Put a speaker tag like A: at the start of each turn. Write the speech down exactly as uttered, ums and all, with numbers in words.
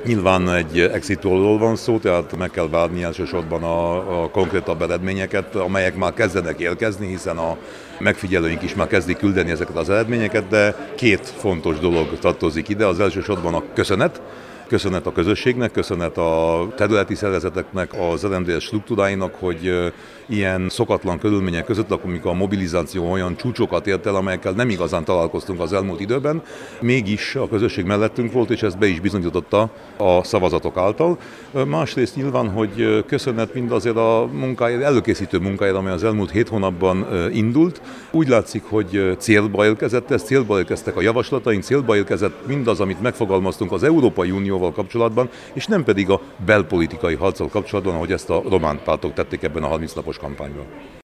A: Nyilván egy exit pollról van szó, tehát meg kell várni elsősorban a, a konkrétabb eredményeket, amelyek már kezdenek érkezni, hiszen a megfigyelőink is már kezdik küldeni ezeket az eredményeket, de két fontos dolog tartozik ide. Az elsősorban a köszönet, Köszönet a közösségnek, köszönet a területi szervezeteknek, az er em dé es struktúráinak, hogy ilyen szokatlan körülmények között, amikor a mobilizáció olyan csúcsokat ért el, amelyekkel nem igazán találkoztunk az elmúlt időben, mégis a közösség mellettünk volt, és ezt be is bizonyította a szavazatok által. Másrészt nyilván, hogy köszönet mindazért a munkáért, előkészítő munkáért, amely az elmúlt hét hónapban indult. Úgy látszik, hogy célba érkezett ez, célba érkeztek a javaslataink, célba érkezett mindaz, amit megfogalmaztunk az Európai Unióval kapcsolatban, és nem pedig a belpolitikai harccal kapcsolatban, ahogy ezt a román pártok tették ebben a harminc napos kampányban.